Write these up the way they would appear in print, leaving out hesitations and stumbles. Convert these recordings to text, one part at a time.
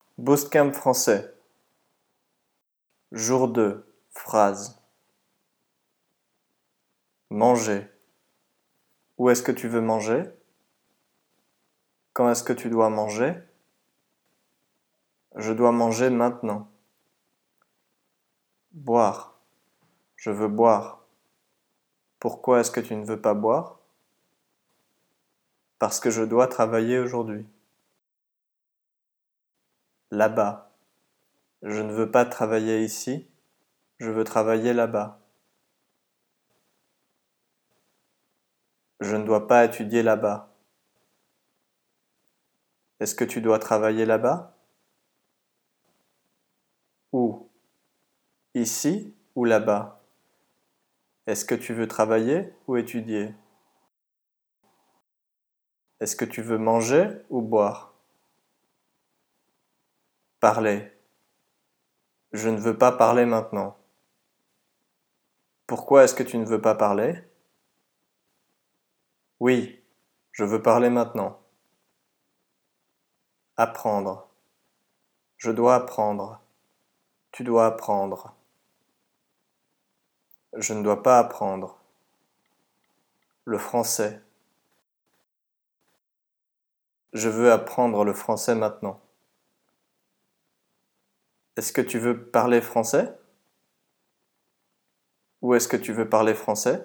Bootcamp français. Jour 2. Phrase. Manger. Où est-ce que tu veux manger? Quand est-ce que tu dois manger? Je dois manger maintenant. Boire. Je veux boire. Pourquoi est-ce que tu ne veux pas boire? Parce que je dois travailler aujourd'hui. Là-bas. Je ne veux pas travailler ici, je veux travailler là-bas. Je ne dois pas étudier là-bas. Est-ce que tu dois travailler là-bas? Où? Ici ou là-bas? Est-ce que tu veux travailler ou étudier? Est-ce que tu veux manger ou boire? Parler. Je ne veux pas parler maintenant. Pourquoi est-ce que tu ne veux pas parler? Oui, je veux parler maintenant. Apprendre. Je dois apprendre. Tu dois apprendre. Je ne dois pas apprendre. Le français. Je veux apprendre le français maintenant. Est-ce que tu veux parler français? Où est-ce que tu veux parler français?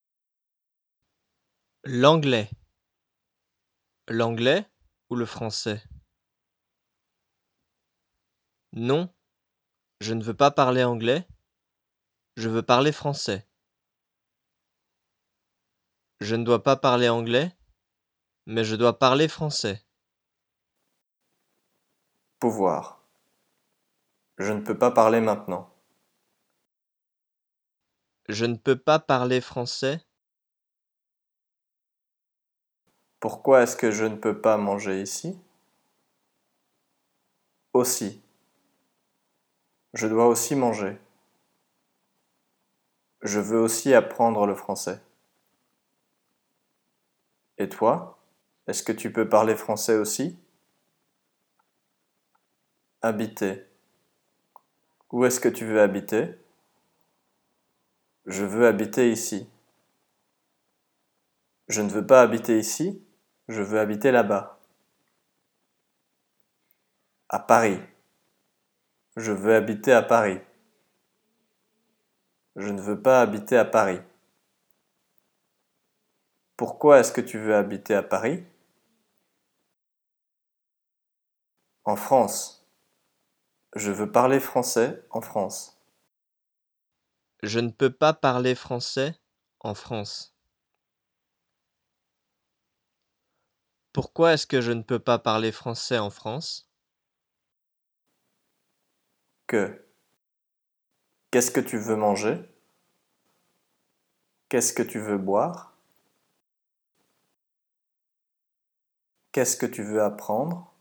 L'anglais. L'anglais ou le français? Non, je ne veux pas parler anglais, je veux parler français. Je ne dois pas parler anglais, mais je dois parler français. Pouvoir. Je ne peux pas parler maintenant. Je ne peux pas parler français, Pourquoi est-ce que je ne peux pas manger ici? Aussi. Je dois aussi manger. Je veux aussi apprendre le français. Et toi? Est-ce que tu peux parler français aussi? Habiter. Où est-ce que tu veux habiter? Je veux habiter ici. Je ne veux pas habiter ici, je veux habiter là-bas. À Paris. Je veux habiter à Paris. Je ne veux pas habiter à Paris. Pourquoi est-ce que tu veux habiter à Paris? En France. Je veux parler français en France. je ne peux pas parler français en France. Pourquoi est-ce que je ne peux pas parler français en France? Que. Qu'est-ce que tu veux manger? Qu'est-ce que tu veux boire? Qu'est-ce que tu veux apprendre?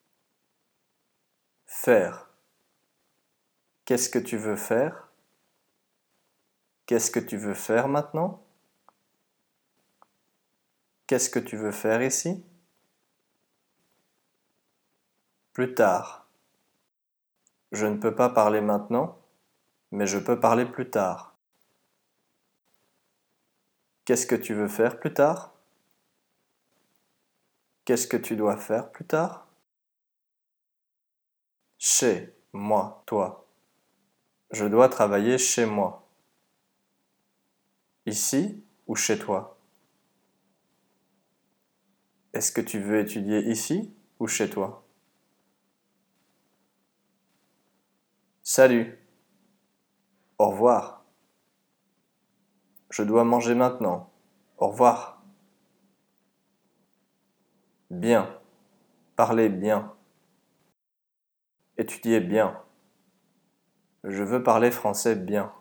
Faire. Qu'est-ce que tu veux faire? Qu'est-ce que tu veux faire maintenant? Qu'est-ce que tu veux faire ici? Plus tard. Je ne peux pas parler maintenant, mais je peux parler plus tard. Qu'est-ce que tu veux faire plus tard? Qu'est-ce que tu dois faire plus tard? Chez moi, toi. Je dois travailler chez moi. Ici ou chez toi? Est-ce que tu veux étudier ici ou chez toi? Salut. Au revoir. Je dois manger maintenant. Au revoir. Bien. Parlez bien. Étudiez bien. Je veux parler français bien.